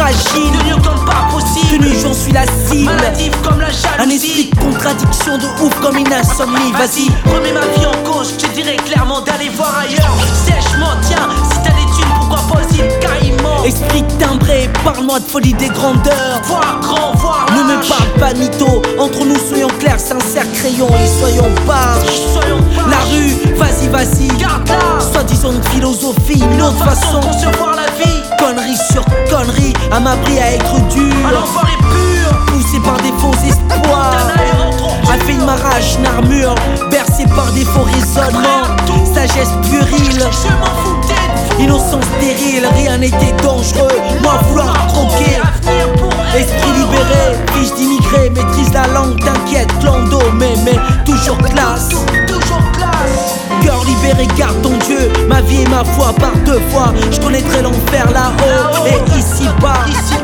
fragile, de mieux comme pas possible. De nuit j'en suis la cible, Maladif comme la jalousie. un esprit de contradiction de ouf comme une insomnie. Vas-y, remets ma vie en cause, je te dirais clairement d'aller voir ailleurs. Sèchement, tiens, si t'as des thunes, pourquoi pas aussi le caïman. esprit timbré, parle-moi de folie des grandeurs. Voir grand, voir Ne me lâche. parle pas de mytho, entre nous soyons clairs, sincères, crayons et soyons pas. Soyons pas. La rue, vas-y, Garde-la. soi-disant de philosophie, une autre façon. de concevoir la vie. Connerie sur connerie, à m'abri à être dur. À l'enfant est pur. Poussé par des faux espoirs, Tana est rentrant. a fait une marage, une armure, bercé par des faux raisonnements. Sagesse puérile, Je m'en foutais de vous. innocence stérile, rien n'était dangereux. Moi vouloir croquer, esprit libéré, fiche d'immigré, maîtrise la langue, t'inquiète, clando, mais toujours classe. Toujours classe. Cœur libéré, garde ton Dieu, ma vie et ma foi par deux fois. Je connaîtrai l'enfer là-haut et ici-bas,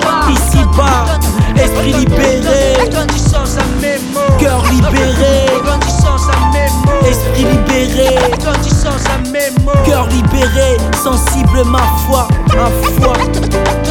esprit libéré, Donne du sens à mes mots. cœur libéré, Donne du sens à mes mots. esprit libéré, Donne du sens à mes mots. cœur libéré, sensible ma foi.